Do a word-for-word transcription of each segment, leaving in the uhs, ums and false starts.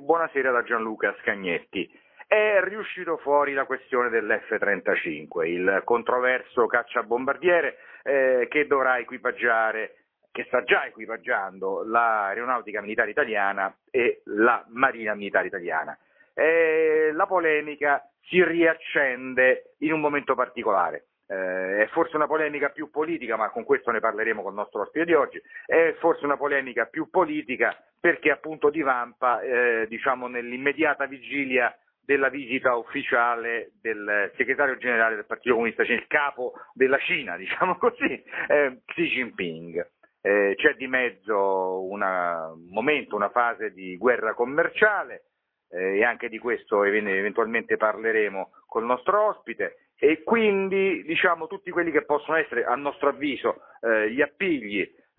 buonasera da Gianluca Scagnetti. È riuscito fuori la questione dell'F trentacinque, il controverso cacciabombardiere eh, che dovrà equipaggiare, che sta già equipaggiando l'aeronautica militare italiana e la marina militare italiana. Eh, la polemica si riaccende in un momento particolare. Eh, è forse una polemica più politica, ma con questo ne parleremo con il nostro ospite di oggi. È forse una polemica più politica perché appunto divampa eh, diciamo nell'immediata vigilia della visita ufficiale del segretario generale del Partito Comunista Cinese, il capo della Cina, diciamo così, eh, Xi Jinping. Eh, c'è di mezzo una, un momento, una fase di guerra commerciale, eh, e anche di questo eventualmente parleremo col nostro ospite. E quindi diciamo tutti quelli che possono essere a nostro avviso eh, gli appigli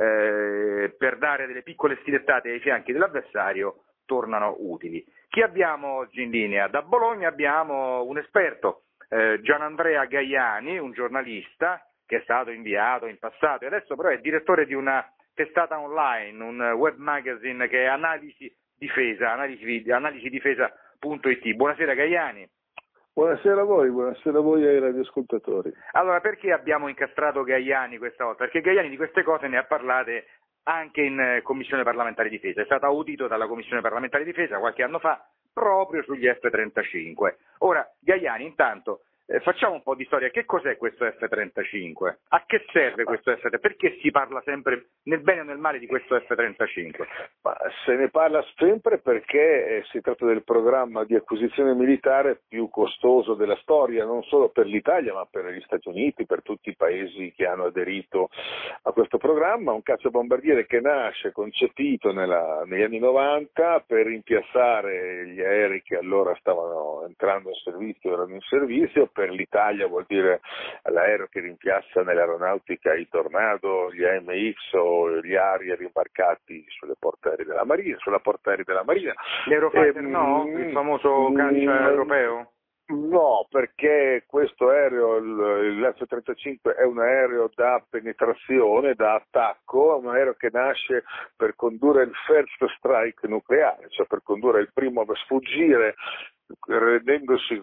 eh, per dare delle piccole stilettate ai fianchi dell'avversario tornano utili. Chi abbiamo oggi in linea? Da Bologna abbiamo un esperto, eh, Gianandrea Gaiani, un giornalista che è stato inviato in passato e adesso però è direttore di una testata online, un web magazine che è Analisi Difesa, analisi, analisi difesa punto it. Buonasera Gaiani. Buonasera a voi, buonasera a voi e ai radioascoltatori. Allora, perché abbiamo incastrato Gaiani questa volta? Perché Gaiani di queste cose ne ha parlate anche in Commissione parlamentare difesa, è stato audito dalla Commissione parlamentare difesa qualche anno fa proprio sugli F trentacinque. Ora, Gaiani, intanto, eh, facciamo un po' di storia. Che cos'è questo F trentacinque? A che serve questo F trentacinque? Perché si parla sempre nel bene o nel male di questo F trentacinque? Ma se ne parla sempre perché eh, si tratta del programma di acquisizione militare più costoso della storia, non solo per l'Italia ma per gli Stati Uniti, per tutti i paesi che hanno aderito a questo programma. Un cacciabombardiere che nasce concepito nella, negli anni novanta per rimpiazzare gli aerei che allora stavano entrando in servizio, erano in servizio. Per l'Italia vuol dire l'aereo che rimpiazza nell'aeronautica i Tornado, gli A M X o gli Harrier imbarcati sulle portaerei della Marina, sulla portaerei della Marina. L'Eurofighter e, no? Il famoso caccia mm, europeo? No, perché questo aereo, l'F trentacinque, è un aereo da penetrazione, da attacco, è un aereo che nasce per condurre il first strike nucleare, cioè per condurre il primo a sfuggire, rendendosi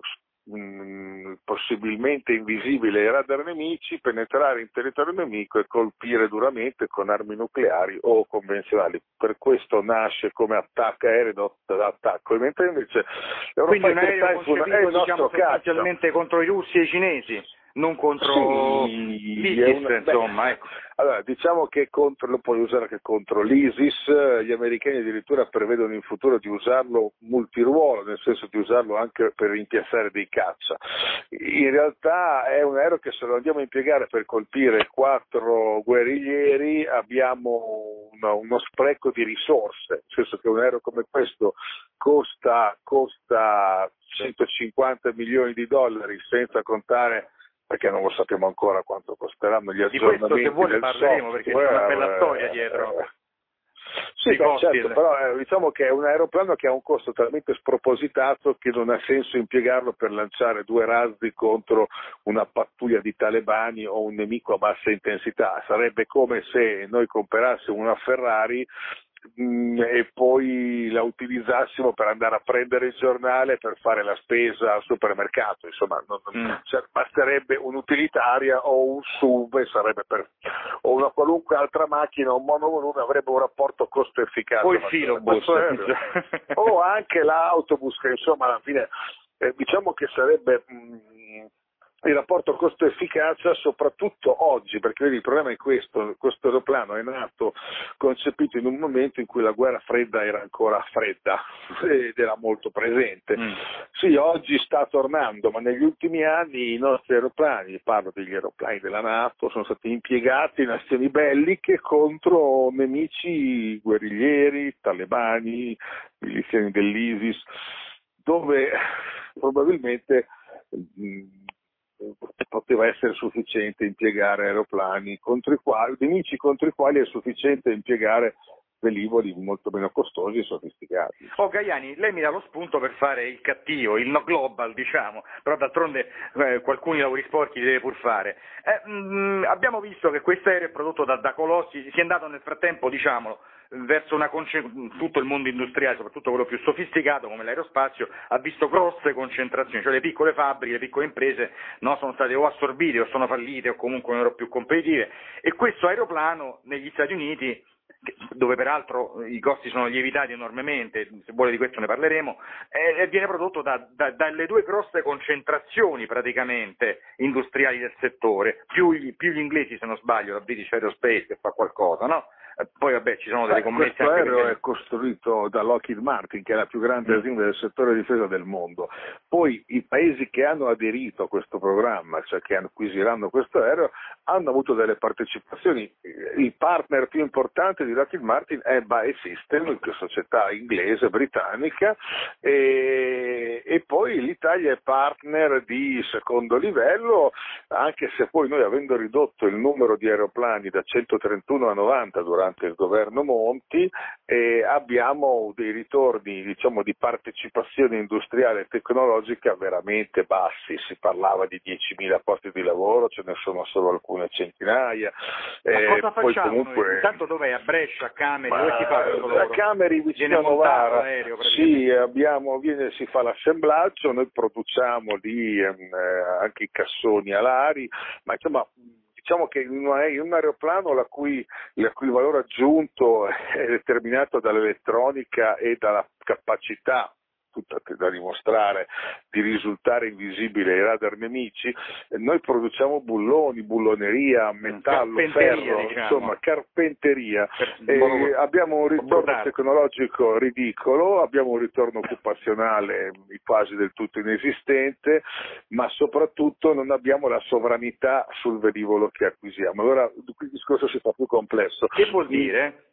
mh, possibilmente invisibile ai radar nemici, penetrare in territorio nemico e colpire duramente con armi nucleari o convenzionali. Per questo nasce come attacco aereo da attacco, mentre invece quindi un aereo Typhoon concepito è il diciamo nostro sostanzialmente caccia. contro i russi e i cinesi, non contro Sì, l'ISIS, una, insomma, beh, ecco. Allora, diciamo che contro, lo puoi usare anche contro l'ISIS, gli americani addirittura prevedono in futuro di usarlo multiruolo, nel senso di usarlo anche per rimpiazzare dei caccia. In realtà è un aereo che se lo andiamo a impiegare per colpire quattro guerriglieri abbiamo uno, uno spreco di risorse, nel senso che un aereo come questo costa, costa centocinquanta milioni di dollari senza contare, perché non lo sappiamo ancora quanto costeranno gli aggiornamenti. Di questo se vuole del parleremo software, perché c'è una bella storia dietro. eh, Sì, beh, certo, però eh, diciamo che è un aeroplano che ha un costo talmente spropositato che non ha senso impiegarlo per lanciare due razzi contro una pattuglia di talebani o un nemico a bassa intensità. Sarebbe come se noi comperassimo una Ferrari mh, e poi la utilizzassimo per andare a prendere il giornale, per fare la spesa al supermercato. Insomma, non, non, mm. cioè, basterebbe un'utilitaria o un S U V, sarebbe per, o una qualunque altra macchina, un monovolume, avrebbe un rapporto costo-efficacia. O il filobus. O anche l'autobus, che insomma alla fine eh, diciamo che sarebbe mh, il rapporto costo-efficacia soprattutto oggi, perché vedi, il problema è questo: questo aeroplano è nato, concepito in un momento in cui la guerra fredda era ancora fredda ed era molto presente. Mm. Sì, oggi sta tornando, ma negli ultimi anni i nostri aeroplani, parlo degli aeroplani della NATO, sono stati impiegati in azioni belliche contro nemici guerriglieri, talebani, miliziani dell'ISIS, dove probabilmente mh, poteva essere sufficiente impiegare aeroplani contro i quali, nemici contro i quali è sufficiente impiegare velivoli molto meno costosi e sofisticati. Oh Gaiani, lei mi dà lo spunto per fare il cattivo, il no global, diciamo, però d'altronde eh, qualcuno i lavori sporchi li deve pur fare. Eh, mh, abbiamo visto che questo aereo è prodotto da, da colossi, si è andato nel frattempo, diciamolo, verso una conce- tutto il mondo industriale, soprattutto quello più sofisticato come l'aerospazio, ha visto grosse concentrazioni, cioè le piccole fabbriche, le piccole imprese no, sono state o assorbite o sono fallite o comunque non erano più competitive, e questo aeroplano negli Stati Uniti, dove peraltro i costi sono lievitati enormemente, se vuole di questo ne parleremo, eh, viene prodotto da, da, dalle due grosse concentrazioni praticamente industriali del settore, più gli, più gli inglesi, se non sbaglio, la British Aerospace che fa qualcosa, no? Poi vabbè ci sono delle eh, commesse questo anche aereo perché... è costruito da Lockheed Martin, che è la più grande azienda del settore difesa del mondo. Poi i paesi che hanno aderito a questo programma, cioè che acquisiranno questo aereo, hanno avuto delle partecipazioni. Il partner più importante di Lockheed Martin è B A E Systems, che è una società inglese, britannica, e, e poi l'Italia è partner di secondo livello, anche se poi noi, avendo ridotto il numero di aeroplani da centotrentuno a novanta durante il governo Monti, eh, abbiamo dei ritorni, diciamo, di partecipazione industriale e tecnologica veramente bassi. Si parlava di diecimila posti di lavoro, ce ne sono solo alcune centinaia. Eh, Ma cosa poi facciamo comunque... noi? Intanto dov'è? A Brescia, a Cameri? Dove si fa questo lavoro? A Cameri, vicino a Viene montato Novara. l'aereo Sì, abbiamo, viene, si fa l'assemblaggio, noi produciamo lì ehm, anche i cassoni alari, ma insomma... Diciamo che un aeroplano la cui, la cui valore aggiunto è determinato dall'elettronica e dalla capacità, tutta da dimostrare, di risultare invisibile ai radar nemici. Noi produciamo bulloni, bulloneria, metallo, ferro, diciamo. insomma carpenteria. Per... E abbiamo un ritorno tecnologico ridicolo, abbiamo un ritorno occupazionale quasi del tutto inesistente, ma soprattutto non abbiamo la sovranità sul velivolo che acquisiamo. Allora il discorso si fa più complesso. Che vuol dire?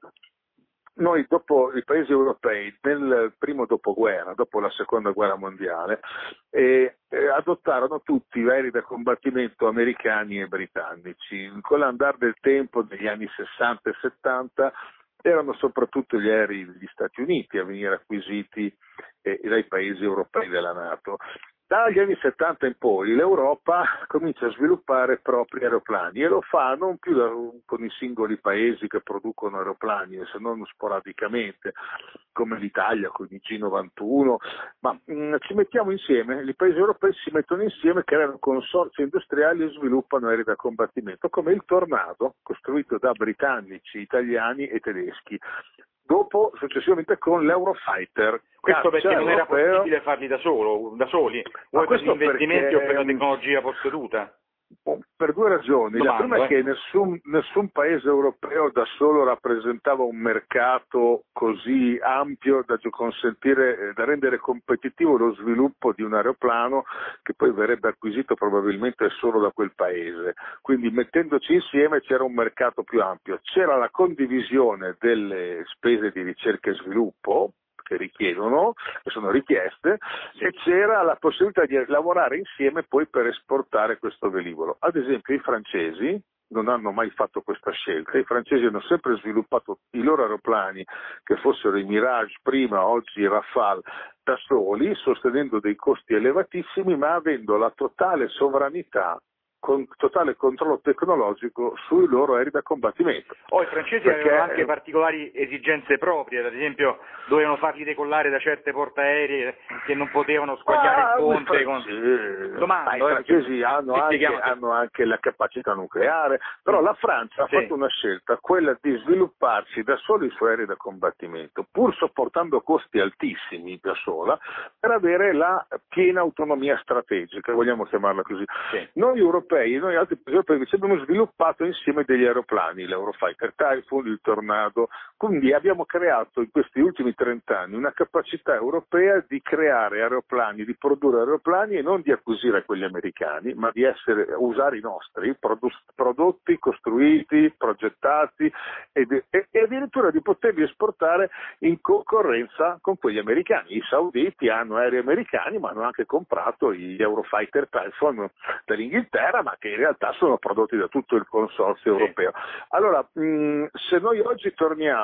Noi, dopo i paesi europei, nel primo dopoguerra, dopo la seconda guerra mondiale, eh, eh, adottarono tutti i aerei da combattimento americani e britannici. Con l'andare del tempo, negli anni sessanta e settanta, erano soprattutto gli aerei degli Stati Uniti a venire acquisiti eh, dai paesi europei della NATO. Dagli anni settanta in poi l'Europa comincia a sviluppare propri aeroplani e lo fa non più da, con i singoli paesi che producono aeroplani, se non sporadicamente, come l'Italia con i G novantuno, ma mh, ci mettiamo insieme, i paesi europei si mettono insieme, creano consorzi industriali e sviluppano aerei da combattimento, come il Tornado, costruito da britannici, italiani e tedeschi. Dopo, successivamente, con l'Eurofighter. Questo perché non era possibile farli da solo, da soli, o per gli investimenti o per la tecnologia posseduta? Per due ragioni. Domando, la prima eh. è che nessun, nessun paese europeo da solo rappresentava un mercato così ampio da consentire, da rendere competitivo lo sviluppo di un aeroplano che poi verrebbe acquisito probabilmente solo da quel paese. Quindi mettendoci insieme c'era un mercato più ampio. C'era la condivisione delle spese di ricerca e sviluppo, che richiedono, che sono richieste, sì. E c'era la possibilità di lavorare insieme poi per esportare questo velivolo. Ad esempio i francesi non hanno mai fatto questa scelta, i francesi hanno sempre sviluppato i loro aeroplani, che fossero i Mirage prima, oggi i Rafale, da soli, sostenendo dei costi elevatissimi, ma avendo la totale sovranità, con totale controllo tecnologico sui loro aerei da combattimento. Oh, i francesi Perché... avevano anche particolari esigenze proprie, ad esempio dovevano farli decollare da certe portaerei che non potevano squagliare ah, il ponte. Con... Sì. Domando, ah, I francesi eh, hanno, anche, hanno anche la capacità nucleare, però la Francia sì. ha fatto una scelta, quella di svilupparsi da soli i suoi aerei da combattimento, pur sopportando costi altissimi da sola, per avere la piena autonomia strategica, vogliamo chiamarla così. Sì. Noi europei Noi altri paesi europei ci abbiamo sviluppato insieme degli aeroplani, l'Eurofighter Typhoon, il Tornado, quindi abbiamo creato in questi ultimi trent'anni una capacità europea di creare aeroplani, di produrre aeroplani e non di acquisire quelli americani, ma di essere, usare i nostri prodotti, costruiti, progettati e, e, e addirittura di poterli esportare in concorrenza con quelli americani. I sauditi hanno aerei americani, ma hanno anche comprato gli Eurofighter Typhoon dall'Inghilterra, ma che in realtà sono prodotti da tutto il consorzio europeo. Allora, mh, se noi oggi torniamo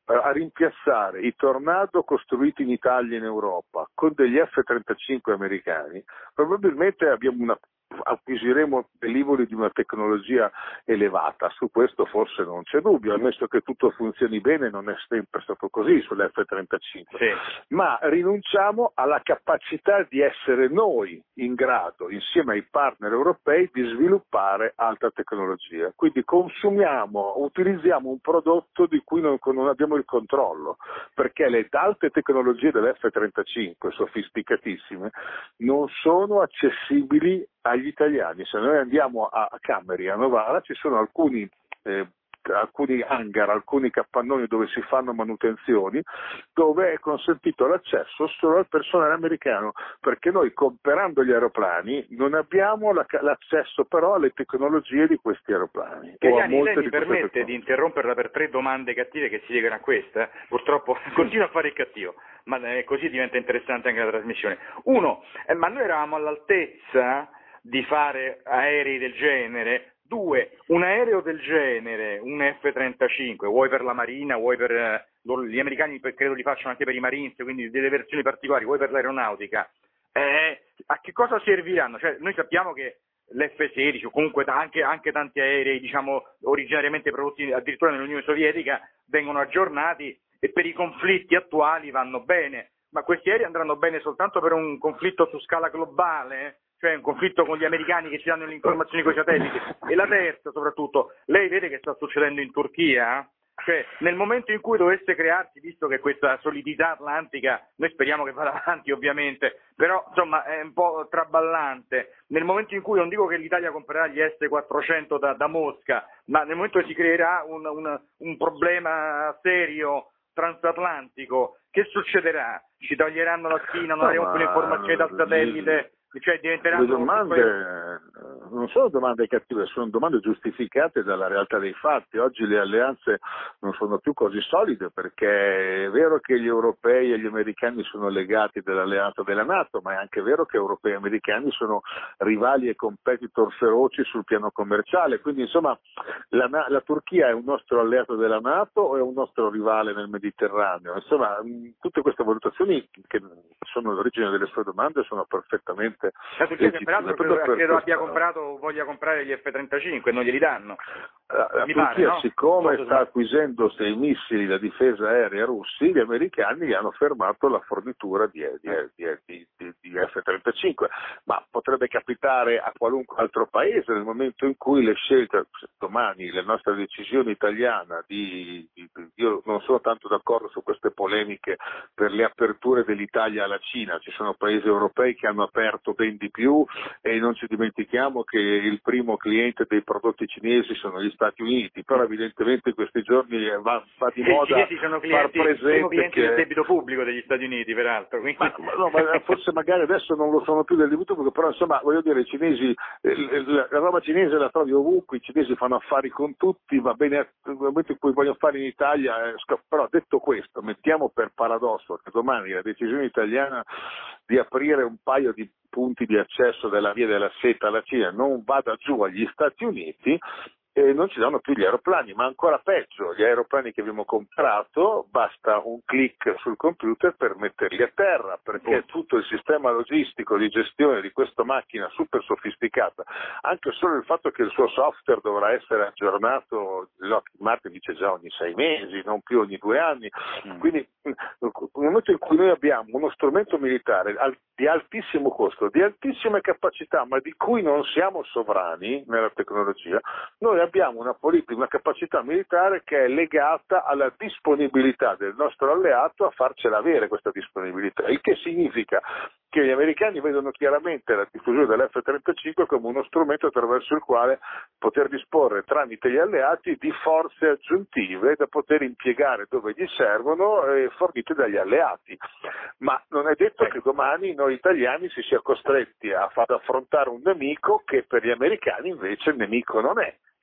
a rimpiazzare i Tornado costruiti in Italia e in Europa con degli F trentacinque americani, probabilmente abbiamo una acquisiremo velivoli di una tecnologia elevata. Su questo forse non c'è dubbio, ammesso che tutto funzioni bene, non è sempre stato così sull'F trentacinque, sì. Ma rinunciamo alla capacità di essere noi in grado, insieme ai partner europei, di sviluppare alta tecnologia. Quindi consumiamo, utilizziamo un prodotto di cui non, non abbiamo il controllo, perché le alte tecnologie dell'F trentacinque, sofisticatissime, non sono accessibili agli italiani. Se noi andiamo a Cameri, a Novara, ci sono alcuni eh, alcuni hangar, alcuni capannoni dove si fanno manutenzioni, dove è consentito l'accesso solo al personale americano, perché noi, comprando gli aeroplani, non abbiamo la, l'accesso però alle tecnologie di questi aeroplani. Chiariani, lei mi permette di interromperla per tre domande cattive che si legano a questa? Purtroppo continua a fare il cattivo, ma eh, così diventa interessante anche la trasmissione. Uno, eh, ma noi eravamo all'altezza di fare aerei del genere? Due, un aereo del genere, un F trentacinque, vuoi per la Marina, vuoi per eh, gli americani credo li facciano anche per i Marines, quindi delle versioni particolari, vuoi per l'aeronautica, eh, a che cosa serviranno? Cioè, noi sappiamo che l'F sedici o comunque anche, anche tanti aerei, diciamo, originariamente prodotti addirittura nell'Unione Sovietica vengono aggiornati e per i conflitti attuali vanno bene, ma questi aerei andranno bene soltanto per un conflitto su scala globale? Cioè un conflitto con gli americani che ci danno le informazioni con i satelliti. E la terza, soprattutto, lei vede che sta succedendo in Turchia? Cioè, nel momento in cui dovesse crearsi, visto che questa solidità atlantica, noi speriamo che vada avanti ovviamente, però insomma è un po' traballante, nel momento in cui, non dico che l'Italia comprerà gli S quattrocento da, da Mosca, ma nel momento che si creerà un, un, un problema serio transatlantico, che succederà? Ci toglieranno la spina, non avremo più le informazioni dal satellite? Cioè diventeranno... Le domande non sono domande cattive, sono domande giustificate dalla realtà dei fatti. Oggi le alleanze non sono più così solide, perché è vero che gli europei e gli americani sono legati dall'alleanza della NATO, ma è anche vero che europei e americani sono rivali e competitor feroci sul piano commerciale. Quindi insomma la, la Turchia è un nostro alleato della NATO o è un nostro rivale nel Mediterraneo? Insomma, tutte queste valutazioni, che sono l'origine delle sue domande, sono perfettamente... La Turchia, che peraltro credo, per credo abbia comprato, voglia comprare gli F trentacinque, non glieli danno. La, la Mi Turchia, pare, no? siccome sta acquisendo sei missili da difesa aerea russi, gli americani gli hanno fermato la fornitura di, di, di, di, di F trentacinque, ma potrebbe capitare a qualunque altro paese nel momento in cui le scelte, domani, la nostra decisione italiana di, di, io non sono tanto d'accordo su queste polemiche per le aperture dell'Italia alla Cina, ci sono paesi europei che hanno aperto ben di più e non ci dimentichiamo che il primo cliente dei prodotti cinesi sono gli Stati Uniti, però evidentemente in questi giorni va, va di moda i cinesi sono clienti, far presente il primo cliente che... del debito pubblico degli Stati Uniti, peraltro. Quindi... Ma, ma, no, ma forse magari adesso non lo sono più del debito pubblico, però insomma voglio dire, i cinesi, la roba cinese la trovi ovunque, i cinesi fanno affari con tutti, va bene nel momento in cui vogliono fare in Italia, eh, però detto questo, mettiamo per paradosso che domani la decisione italiana di aprire un paio di punti di accesso della via della seta alla Cina non vada giù agli Stati Uniti e non ci danno più gli aeroplani, ma ancora peggio, gli aeroplani che abbiamo comprato basta un click sul computer per metterli a terra, perché tutto il sistema logistico di gestione di questa macchina super sofisticata, anche solo il fatto che il suo software dovrà essere aggiornato, Lockheed Martin dice già ogni sei mesi, non più ogni due anni, quindi nel momento in cui noi abbiamo uno strumento militare di altissimo costo, di altissime capacità, ma di cui non siamo sovrani nella tecnologia, noi abbiamo una politica, una capacità militare che è legata alla disponibilità del nostro alleato a farcela avere questa disponibilità, il che significa che gli americani vedono chiaramente la diffusione dell'F trentacinque come uno strumento attraverso il quale poter disporre tramite gli alleati di forze aggiuntive da poter impiegare dove gli servono e fornite dagli alleati. Ma non è detto che domani noi italiani si sia costretti a far affrontare un nemico che per gli americani invece il nemico non è.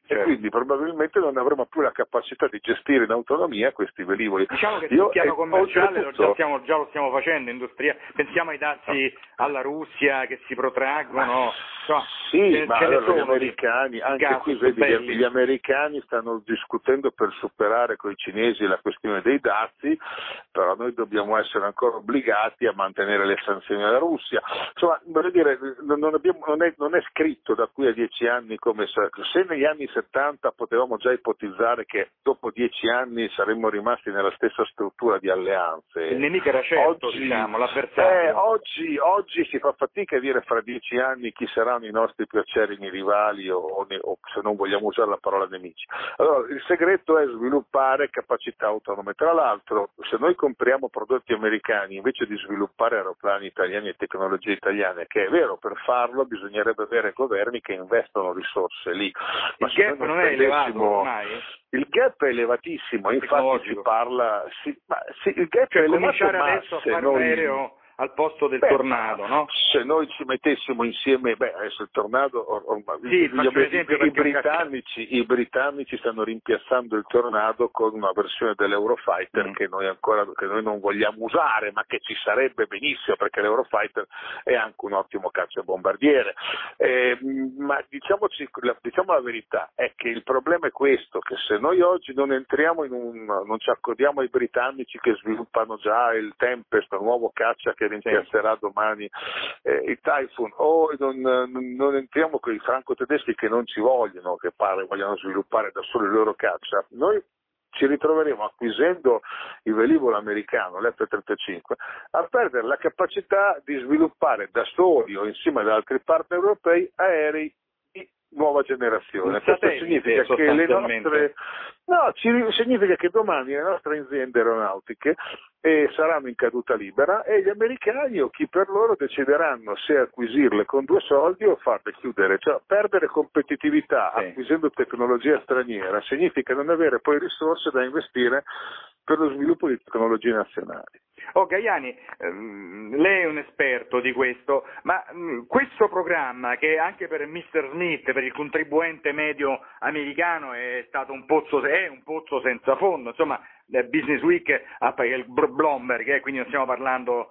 certo. E quindi probabilmente non avremo più la capacità di gestire in autonomia questi velivoli. Diciamo che sul Io, piano commerciale oltretutto... lo già, stiamo, già lo stiamo facendo, industria... pensiamo ai dazi alla Russia che si protraggono, so, sì, ce, ma ce allora gli americani, anche qui vedi, gli, gli americani stanno discutendo per superare con i cinesi la questione dei dazi, però noi dobbiamo essere ancora obbligati a mantenere le sanzioni alla Russia. Insomma, voglio dire, non, abbiamo, non, è, non è scritto da qui a dieci anni come se negli anni settanta potevamo già ipotizzare che dopo dieci anni saremmo rimasti nella stessa struttura di alleanze. Il nemico era certo, oggi, diciamo, l'avversario. Eh, oggi, oggi si fa fatica a dire fra dieci anni chi saranno i nostri più acerrimi rivali o, o, o se non vogliamo usare la parola nemici. Allora, il segreto è sviluppare capacità autonome. Tra l'altro, se noi compriamo prodotti americani invece di sviluppare aeroplani italiani e tecnologie italiane, che è vero, per farlo bisognerebbe avere governi che investono risorse lì. Ma il gap non è elevato ormai? Il gap è elevatissimo, infatti si parla, si, ma sì, il gap cioè, è elevato, cominciare ma adesso a se fare noi... un aereo al posto del beh, tornado, no? Se noi ci mettessimo insieme, beh, adesso il tornado, or, or, sì, gli, faccio i, esempio i, britannici, i britannici stanno rimpiazzando il tornado con una versione dell'Eurofighter mm. che noi ancora che noi non vogliamo usare, ma che ci sarebbe benissimo, perché l'Eurofighter è anche un ottimo cacciabombardiere. Eh, ma diciamoci, diciamo la verità, è che il problema è questo, che se noi oggi non entriamo in un, non ci accodiamo ai britannici che sviluppano già il Tempest, un nuovo caccia che rimpiazzerà sì. domani eh, il Typhoon, o non, non entriamo con i franco-tedeschi che non ci vogliono, che pare vogliono sviluppare da soli il loro caccia, noi ci ritroveremo acquisendo il velivolo americano, l'F trentacinque, a perdere la capacità di sviluppare da soli o insieme ad altri partner europei aerei di nuova generazione. Questo significa che le nostre no, ci, significa che domani le nostre aziende aeronautiche eh, saranno in caduta libera e gli americani o chi per loro decideranno se acquisirle con due soldi o farle chiudere, cioè perdere competitività sì. acquisendo tecnologia straniera significa non avere poi risorse da investire per lo sviluppo di tecnologie nazionali. Oh Gaiani, ehm, lei è un esperto di questo, ma mh, questo programma che anche per mister Smith, per il contribuente medio americano è stato un pozzo, è un pozzo senza fondo, insomma Business Week ha il Bloomberg, eh, quindi non stiamo parlando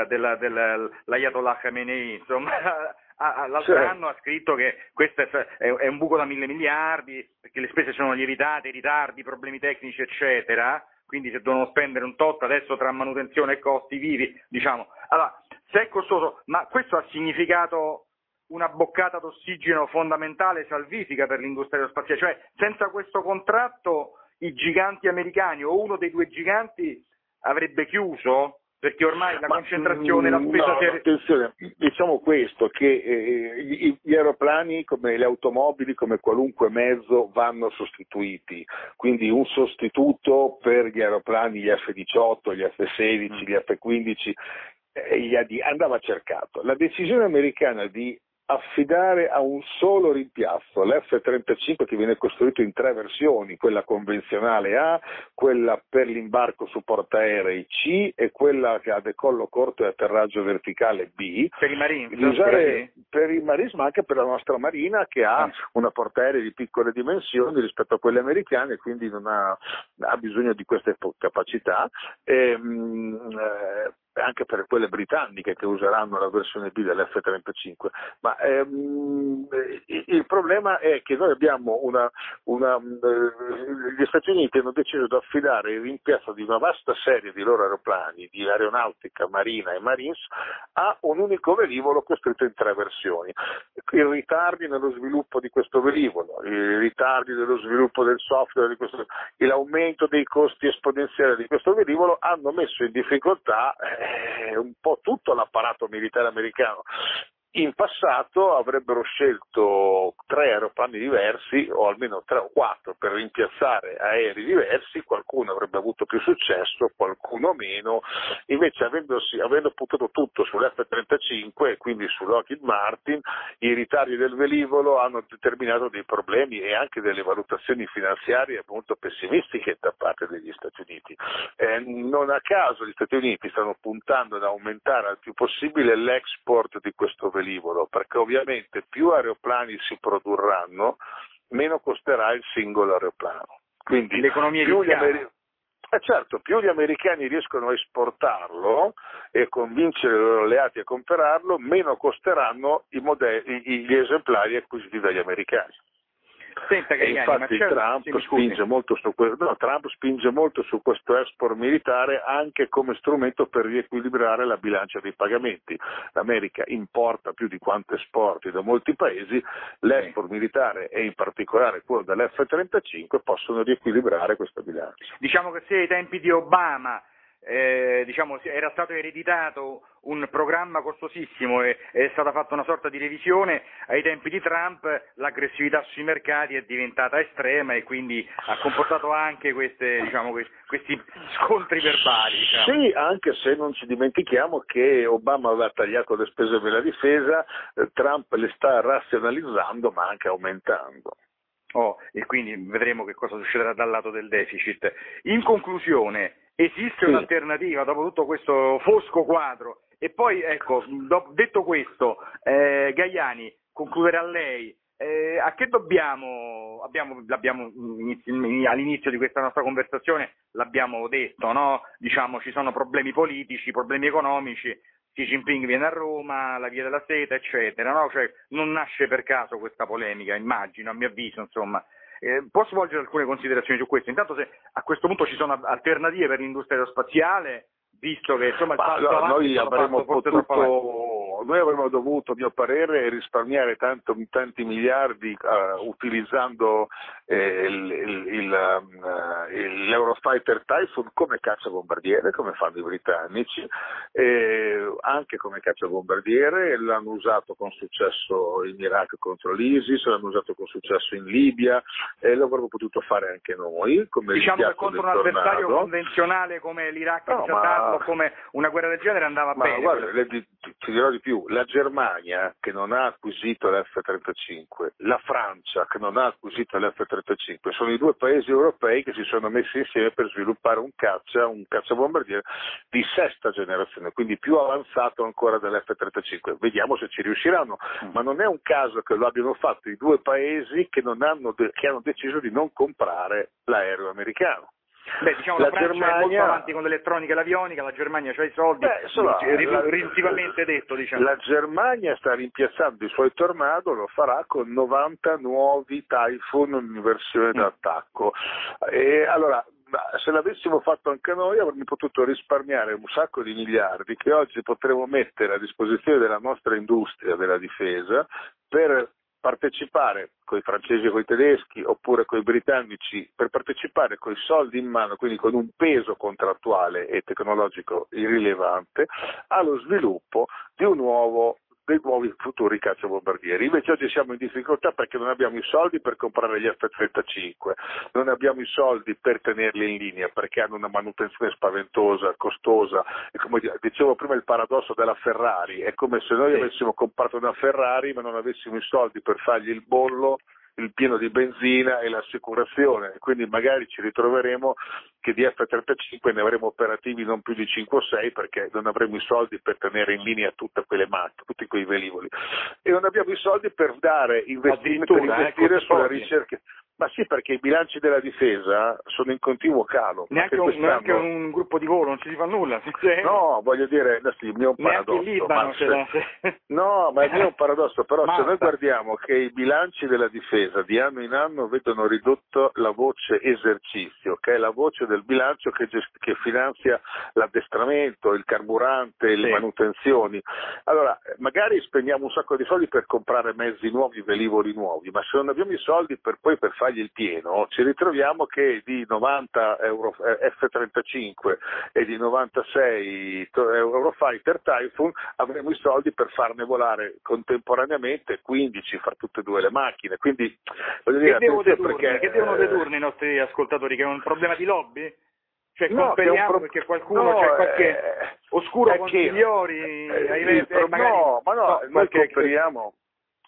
dell'Ayatollah Khamenei, insomma l'altro certo. anno ha scritto che questo è, è un buco da mille miliardi, perché le spese sono lievitate, i ritardi, problemi tecnici eccetera. Quindi se devono spendere un tot adesso tra manutenzione e costi vivi, diciamo. Allora, se è costoso, ma questo ha significato una boccata d'ossigeno fondamentale, salvifica per l'industria aerospaziale, cioè senza questo contratto i giganti americani o uno dei due giganti avrebbe chiuso? Perché ormai la Ma, concentrazione, la spesa... No, ser- attenzione, diciamo questo, che eh, gli, gli aeroplani come le automobili, come qualunque mezzo, vanno sostituiti, quindi un sostituto per gli aeroplani, gli F diciotto, gli F sedici, mm. gli F quindici, eh, gli A D andava cercato. La decisione americana di affidare a un solo rimpiazzo l'F trentacinque che viene costruito in tre versioni, quella convenzionale A, quella per l'imbarco su portaerei C e quella che ha decollo corto e atterraggio verticale B, per i Marines, di usare per i Marines ma anche per la nostra Marina che ha ah. una portaerei di piccole dimensioni rispetto a quelle americane, quindi non ha, ha bisogno di queste capacità. E, mh, eh, anche per quelle britanniche che useranno la versione B dell'F trentacinque, ma ehm, il problema è che noi abbiamo una, una eh, gli Stati Uniti hanno deciso di affidare il rimpiazzo di una vasta serie di loro aeroplani di aeronautica, marina e marines a un unico velivolo costruito in tre versioni. I ritardi nello sviluppo di questo velivolo, i ritardi nello sviluppo del software di questo, l'aumento dei costi esponenziali di questo velivolo hanno messo in difficoltà eh, un po' tutto l'apparato militare americano. In passato avrebbero scelto tre aeroplani diversi, o almeno tre o quattro, per rimpiazzare aerei diversi, qualcuno avrebbe avuto più successo, qualcuno meno, invece avendosi, avendo puntato tutto sull'F trentacinque e quindi su Lockheed Martin, i ritardi del velivolo hanno determinato dei problemi e anche delle valutazioni finanziarie molto pessimistiche da parte degli Stati Uniti. Eh, non a caso gli Stati Uniti stanno puntando ad aumentare al più possibile l'export di questo velivolo, perché ovviamente più aeroplani si produrranno meno costerà il singolo aeroplano. Quindi l'economia più gli, americani. Eh certo, più gli americani riescono a esportarlo e convincere i loro alleati a comprarlo, meno costeranno i modelli, gli esemplari acquisiti dagli americani. Senta, e infatti Trump, sì, spinge molto su questo, no, Trump spinge molto su questo export militare anche come strumento per riequilibrare la bilancia dei pagamenti. L'America importa più di quanto esporti da molti paesi, l'export sì. militare e in particolare quello dell'F trentacinque possono riequilibrare questa bilancia. Diciamo che se ai tempi di Obama Eh, diciamo era stato ereditato un programma costosissimo e è stata fatta una sorta di revisione, ai tempi di Trump l'aggressività sui mercati è diventata estrema e quindi ha comportato anche queste, diciamo, questi scontri verbali. Diciamo. Sì, anche se non ci dimentichiamo che Obama aveva tagliato le spese per la difesa, eh, Trump le sta razionalizzando ma anche aumentando. Oh, e quindi vedremo che cosa succederà dal lato del deficit. In conclusione, esiste sì. un'alternativa dopo tutto questo fosco quadro? E poi, ecco, do, detto questo, eh, Gaiani, concluderà lei, eh, a che dobbiamo, abbiamo, l'abbiamo, all'inizio di questa nostra conversazione l'abbiamo detto, no? Diciamo ci sono problemi politici, problemi economici, Xi Jinping viene a Roma, la via della seta, eccetera, no? Cioè, non nasce per caso questa polemica, immagino, a mio avviso, insomma. Eh, posso svolgere alcune considerazioni su questo? Intanto se a questo punto ci sono alternative per l'industria aerospaziale, visto che insomma il passo allora, avanti noi avremmo potuto, noi avremmo dovuto, a mio parere, risparmiare tanto, tanti miliardi uh, utilizzando eh, il, il, il, uh, l'Eurofighter Typhoon come cacciabombardiere, come fanno i britannici, e anche come cacciabombardiere, l'hanno usato con successo in Iraq contro l'ISIS, l'hanno usato con successo in Libia, e lo avremmo potuto fare anche noi, come diciamo che contro un avversario convenzionale come l'Iraq no, di Saddam, come una guerra del genere andava ma bene. Guarda, le, ti, ti dirò di più, la Germania che non ha acquisito l'F trentacinque, la Francia che non ha acquisito l'F trentacinque, sono i due paesi europei che si sono messi insieme per sviluppare un caccia, un cacciabombardiere di sesta generazione, quindi più avanzato ancora dell'F trentacinque. Vediamo se ci riusciranno, mm. ma non è un caso che lo abbiano fatto i due paesi che, non hanno, che hanno deciso di non comprare l'aereo americano. Beh, diciamo la, la Francia Germania... è molto avanti con l'elettronica e l'avionica, la Germania c'ha i soldi, Beh, insomma, relativamente detto, diciamo. La Germania sta rimpiazzando i suoi Tornado, lo farà con novanta nuovi Typhoon in versione mm. d'attacco. E allora, se l'avessimo fatto anche noi avremmo potuto risparmiare un sacco di miliardi che oggi potremo mettere a disposizione della nostra industria della difesa per partecipare con i francesi e con i tedeschi oppure con i britannici, per partecipare con i soldi in mano, quindi con un peso contrattuale e tecnologico irrilevante, allo sviluppo di un nuovo dei nuovi futuri cacciabombardieri. Invece oggi siamo in difficoltà perché non abbiamo i soldi per comprare gli F trentacinque, non abbiamo i soldi per tenerli in linea perché hanno una manutenzione spaventosa, costosa, e come dicevo prima il paradosso della Ferrari, è come se noi sì. avessimo comprato una Ferrari ma non avessimo i soldi per fargli il bollo, il pieno di benzina e l'assicurazione, quindi magari ci ritroveremo che di F trentacinque ne avremo operativi non più di cinque o sei perché non avremo i soldi per tenere in linea tutte quelle macchine, tutti quei velivoli, e non abbiamo i soldi per dare investimenti, per investire eh, sulla ricerca. Ma sì, perché i bilanci della difesa sono in continuo calo. Neanche un, neanche un gruppo di volo, non ci si fa nulla. No, voglio dire, adesso il mio è un paradosso. Neanche il Libano ma se se... No, ma il mio è un paradosso, però Malta. Se noi guardiamo che i bilanci della difesa di anno in anno vedono ridotto la voce esercizio, che è la voce del bilancio che, gest- che finanzia l'addestramento, il carburante, sì. le manutenzioni. Allora, magari spendiamo un sacco di soldi per comprare mezzi nuovi, velivoli nuovi, ma se non abbiamo i soldi per poi per fare il pieno, ci ritroviamo che di novanta Euro, eh, F trentacinque e di novantasei Eurofighter Typhoon avremo i soldi per farne volare contemporaneamente quindici, far tutte e due le macchine. Quindi voglio dire, che, devo dedurne, perché, che devono dedurne i nostri ascoltatori? Che è un problema di lobby? Cioè no, comperiamo pro... perché qualcuno no, c'è qualche eh, oscuro consigliori eh, ai, pro... magari, no, ma no, no noi qualche... comperiamo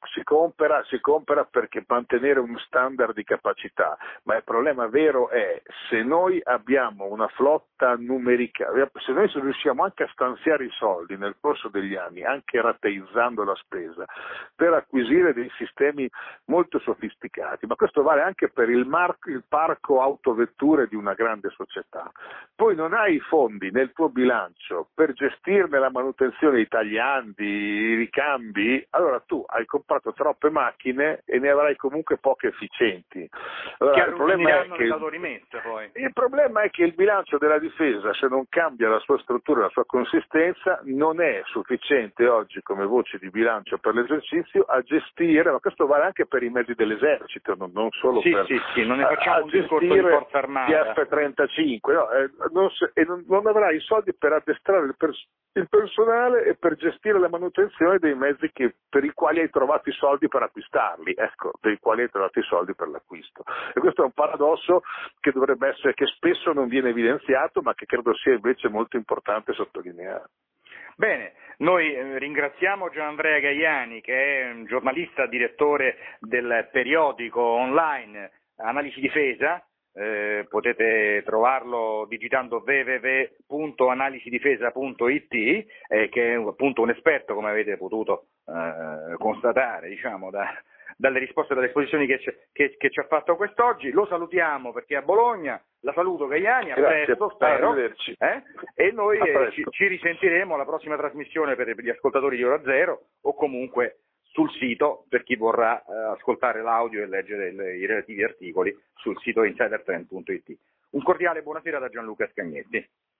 Si compra, si compra perché mantenere uno standard di capacità, ma il problema vero è se noi abbiamo una flotta numerica, se noi riusciamo anche a stanziare i soldi nel corso degli anni, anche rateizzando la spesa, per acquisire dei sistemi molto sofisticati, ma questo vale anche per il, mar- il parco autovetture di una grande società. Poi non hai i fondi nel tuo bilancio per gestirne la manutenzione, i tagliandi, i ricambi, allora tu hai comprato troppe macchine e ne avrai comunque poche efficienti. Allora, il problema è che poi. il problema è che il bilancio della difesa, se non cambia la sua struttura, la sua consistenza, non è sufficiente oggi come voce di bilancio per l'esercizio a gestire, ma questo vale anche per i mezzi dell'esercito, non, non solo sì, per sì, sì, non ne facciamo a, un a discorso di forza armata. F trentacinque, no, eh, non, e non, non avrai i soldi per addestrare il, pers- il personale e per gestire la manutenzione dei mezzi che, per i quali hai trovato i soldi per acquistarli, ecco, per i quali hai trovato i soldi per l'acquisto. E questo è un paradosso che dovrebbe essere, che spesso non viene evidenziato, ma che credo sia invece molto importante sottolineare. Bene, noi eh, ringraziamo Gianandrea Gaiani, che è un giornalista, direttore del periodico online Analisi Difesa. Eh, potete trovarlo digitando w w w punto analisi difesa punto i t, eh, che è appunto un esperto, come avete potuto eh, constatare, diciamo, da, dalle risposte e dalle esposizioni che, che, che ci ha fatto quest'oggi. Lo salutiamo perché è a Bologna, la saluto Gaiani, a Grazie, presto, spero, eh? e noi eh, ci, ci risentiremo alla prossima trasmissione per, per gli ascoltatori di Ora Zero, o comunque sul sito per chi vorrà eh, ascoltare l'audio e leggere il, i relativi articoli sul sito insider trend punto i t. Un cordiale buonasera da Gianluca Scagnetti.